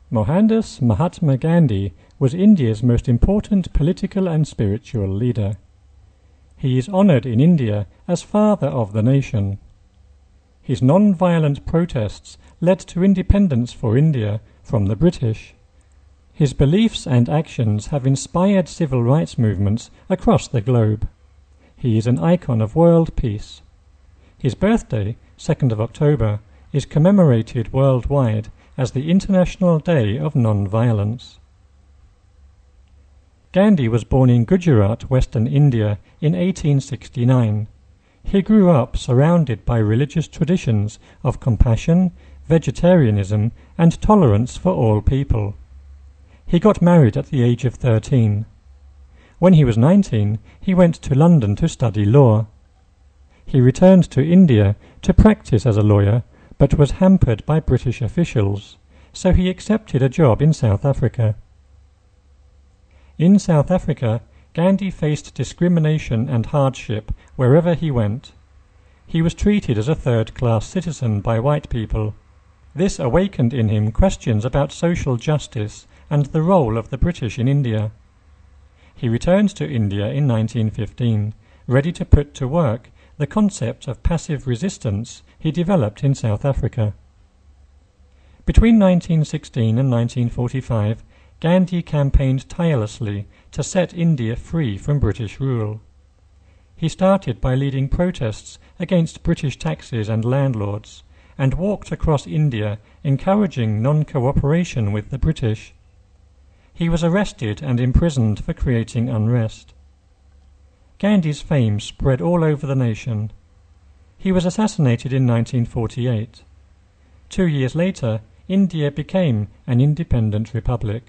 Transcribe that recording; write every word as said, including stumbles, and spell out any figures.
Mohandas Mahatma Gandhi was India's most important political and spiritual leader. He is honoured in India as Father of the Nation. His non-violent protests led to independence for India from the British. His beliefs and actions have inspired civil rights movements across the globe. He is an icon of world peace. His birthday, second of October, is commemorated worldwide as the International Day of Non-Violence. Gandhi was born in Gujarat, Western India, in eighteen sixty-nine. He grew up surrounded by religious traditions of compassion, vegetarianism, and tolerance for all people. He got married at the age of thirteen. When he was nineteen, he went to London to study law. He returned to India to practice as a lawyer, but was hampered by British officials, so he accepted a job in South Africa. In South Africa, Gandhi faced discrimination and hardship wherever he went. He was treated as a third-class citizen by white people. This awakened in him questions about social justice and the role of the British in India. He returned to India in nineteen fifteen, ready to put to work the concept of passive resistance he developed in South Africa. Between nineteen sixteen and nineteen forty-five, Gandhi campaigned tirelessly to set India free from British rule. He started by leading protests against British taxes and landlords, and walked across India encouraging non-cooperation with the British. He was arrested and imprisoned for creating unrest. Gandhi's fame spread all over the nation. He was assassinated in nineteen forty-eight. Two years later, India became an independent republic.